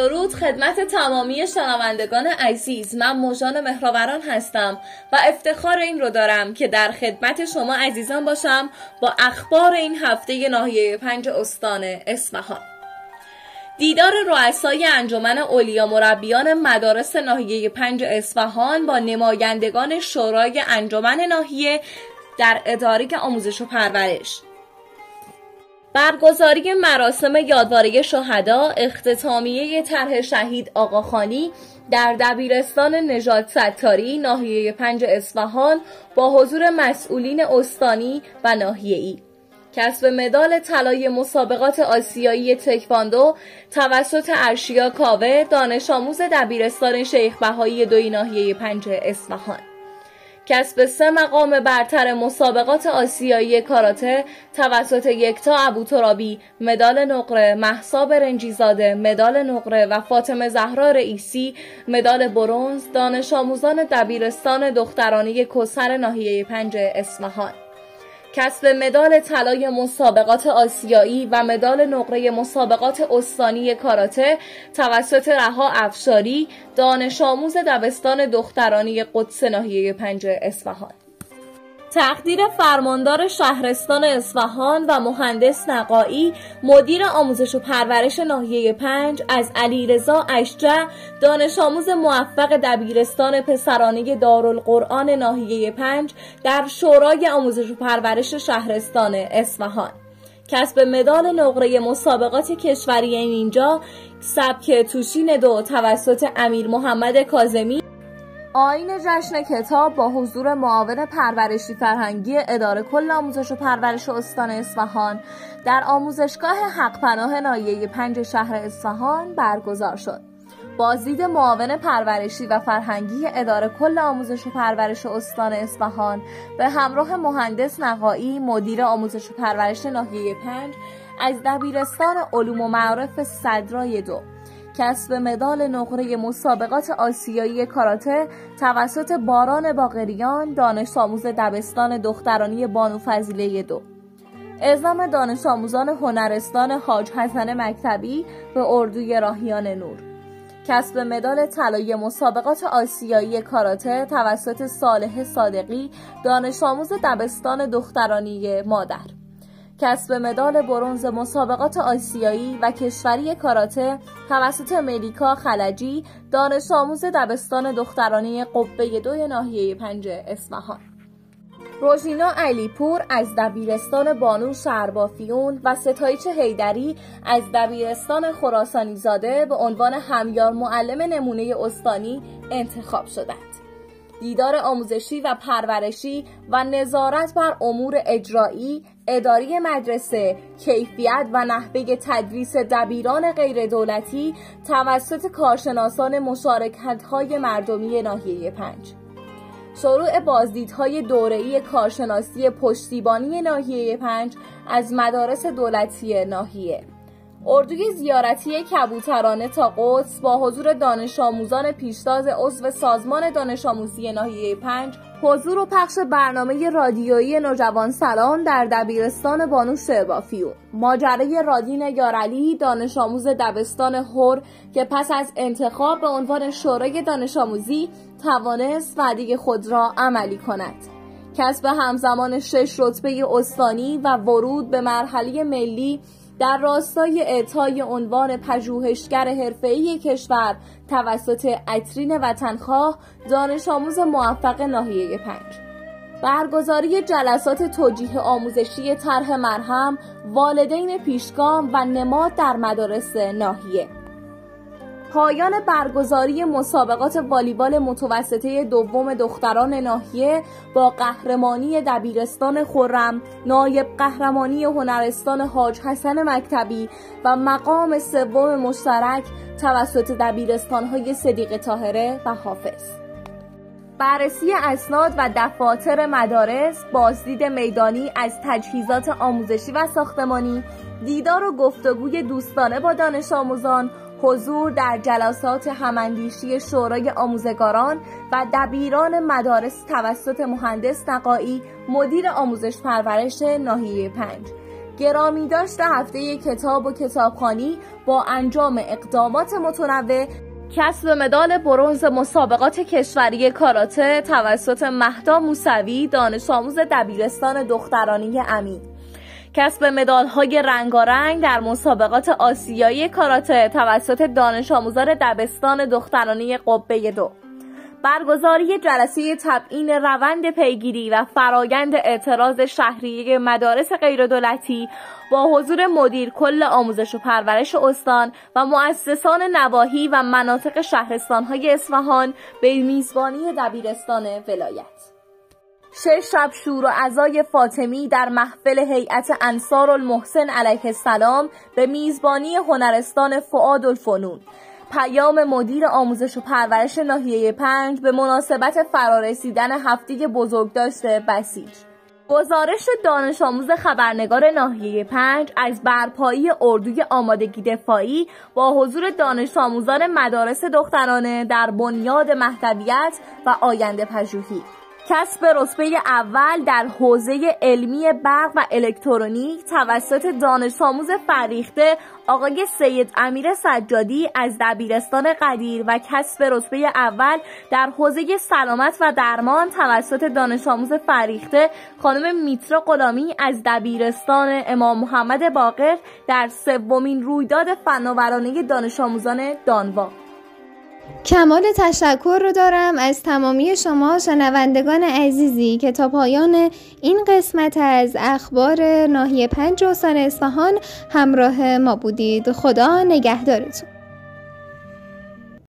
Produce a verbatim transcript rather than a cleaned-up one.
درود خدمت تمامی شنوندگان عزیز. من موژان مهرآوران هستم و افتخار این رو دارم که در خدمت شما عزیزان باشم با اخبار این هفته ناحیه پنج استان اصفهان. دیدار رؤسای انجمن اولیا مربیان مدارس ناحیه پنج اصفهان با نمایندگان شورای انجمن ناحیه در اداره آموزش و پرورش. برگزاری مراسم یادواری شهدا، اختتامیه طرح شهید آقاخانی در دبیرستان نژاد ستاری ناحیه پنج اصفهان با حضور مسئولین استانی و ناحیه‌ای. کسب مدال طلای مسابقات آسیایی تکواندو توسط ارشیا کاوه دانش آموز دبیرستان شیخ بهایی دوی ناحیه پنج اصفهان. کسب سه مقام برتر مسابقات آسیایی کاراته توسط یکتا ابوترابی مدال نقره، مهسا برنجیزاده مدال نقره و فاطمه زهرا رئیسی مدال برنز دانش آموزان دبیرستان دخترانه کوثر ناحیه پنج اصفهان. کسب مدال طلای مسابقات آسیایی و مدال نقره مسابقات استانی کاراته توسط رها افشاری دانش آموز دبستان دخترانی قدس ناحیه پنج اصفهان. تقدیر فرماندار شهرستان اصفهان و مهندس نقایی مدیر آموزش و پرورش ناحیه پنج از علیرضا اشجع دانش آموز موفق دبیرستان پسرانه دارالقرآن ناحیه پنج در شورای آموزش و پرورش شهرستان اصفهان. کسب مدال نقره مسابقات کشوری اینجا سبک توشین دو توسط امیر محمد کاظمی. آیین جشن کتاب با حضور معاون پرورشی فرهنگی اداره کل آموزش و پرورش استان اصفهان در آموزشگاه حق پناه ناحیه پنج شهر اصفهان برگزار شد. بازدید معاون پرورشی و فرهنگی اداره کل آموزش و پرورش استان اصفهان به همراه مهندس نقایی مدیر آموزش و پرورش ناحیه پنج از دبیرستان علوم و معارف صدرای دو. کسب مدال نقره مسابقات آسیایی کاراته توسط باران باقریان دانش آموز دبستان دخترانی بانو فضیله دو. اعزام دانش آموزان هنرستان حاج حسن مکتبی به اردوی راهیان نور. کسب مدال طلای مسابقات آسیایی کاراته توسط صالح صادقی دانش آموز دبستان دخترانی مادر. کسب مدال برنز مسابقات آسیایی و کشوری کاراته توسط ملیکا خلجی دانش آموز دبستان دخترانی قبه دوی ناحیه پنج اصفهان. روژینا علیپور از دبیرستان بانو شهربافیون و ستایش حیدری از دبیرستان خراسانی زاده به عنوان همیار معلم نمونه استانی انتخاب شدند. دیدار آموزشی و پرورشی و نظارت بر امور اجرایی، اداری مدرسه، کیفیت و نحوه تدریس دبیران غیر دولتی توسط کارشناسان مشارکت‌های مردمی ناحیه پنج. شروع بازدیدهای دوره‌ای کارشناسی پشتیبانی ناحیه پنج از مدارس دولتی ناحیه. اردوی زیارتی کبوترانه تا قدس با حضور دانش آموزان پیشتاز عضو سازمان دانش آموزی ناحیه پنج، حضور و پخش برنامه رادیویی نوجوان سلام در دبیرستان بانو شهربافیون. ماجرای رادین یارعلی دانش آموز دبستان هور که پس از انتخاب به عنوان شورای دانش آموزی توانست وعده خود را عملی کند. کسب همزمان شش رتبه استانی و ورود به مرحله ملی در راستای اعطای عنوان پژوهشگر حرفه‌ای کشور توسط عطرین وطنخواه دانش آموز موفق ناحیه پنج. برگزاری جلسات توجیه آموزشی طرح مرهم، والدین پیشگام و نماد در مدارس ناحیه. پایان برگزاری مسابقات والیبال متوسطه دوم دختران ناحیه با قهرمانی دبیرستان خرم، نایب قهرمانی هنرستان حاج حسن مکتبی و مقام سوم مشترک توسط دبیرستان‌های صدیقه طاهره و حافظ. بررسی اسناد و دفاتر مدارس، بازدید میدانی از تجهیزات آموزشی و ساختمانی، دیدار و گفتگوی دوستانه با دانش آموزان، حضور در جلسات هماندیشی شورای آموزگاران و دبیران مدارس توسط مهندس نقایی مدیر آموزش پرورش ناحیه پنج. گرامی داشت هفته کتاب و کتابخوانی با انجام اقدامات متنوع کسب مدال برنز مسابقات کشوری کاراته توسط مهدا موسوی، دانش آموز دبیرستان دخترانی امین، کسب مدال‌های رنگارنگ در مسابقات آسیایی کاراته توسط دانش آموزان دبستان دخترانی قبه دو، برگزاری جلسه تبیین روند پیگیری و فرایند اعتراض شهریه مدارس غیردولتی با حضور مدیر کل آموزش و پرورش استان و مؤسسان نواحی و مناطق شهرستان‌های اصفهان به میزبانی دبیرستان ولایت. شش شب شور و عزای فاطمی در محفل هیئت انصارالمحسن علیه السلام به میزبانی هنرستان فؤاد الفنون. پیام مدیر آموزش و پرورش ناحیه پنج به مناسبت فرارسیدن هفته بزرگداشت بسیج. گزارش دانش آموز خبرنگار ناحیه پنج از برپایی اردوی آمادگی دفاعی با حضور دانش آموزان مدارس دخترانه در بنیاد مهدویت و آینده پژوهی. کسب رتبه اول در حوزه علمی برق و الکترونیک توسط دانش آموز فریخته آقای سید امیر سجادی از دبیرستان قدیر و کسب رتبه اول در حوزه سلامت و درمان توسط دانش آموز فریخته خانم میترا غلامی از دبیرستان امام محمد باقر در سومین رویداد فناورانه دانش آموزان دانوا. کمال تشکر رو دارم از تمامی شما شنوندگان عزیزی که تا پایان این قسمت از اخبار ناحیه پنج استان اصفهان همراه ما بودید. خدا نگهدارتون.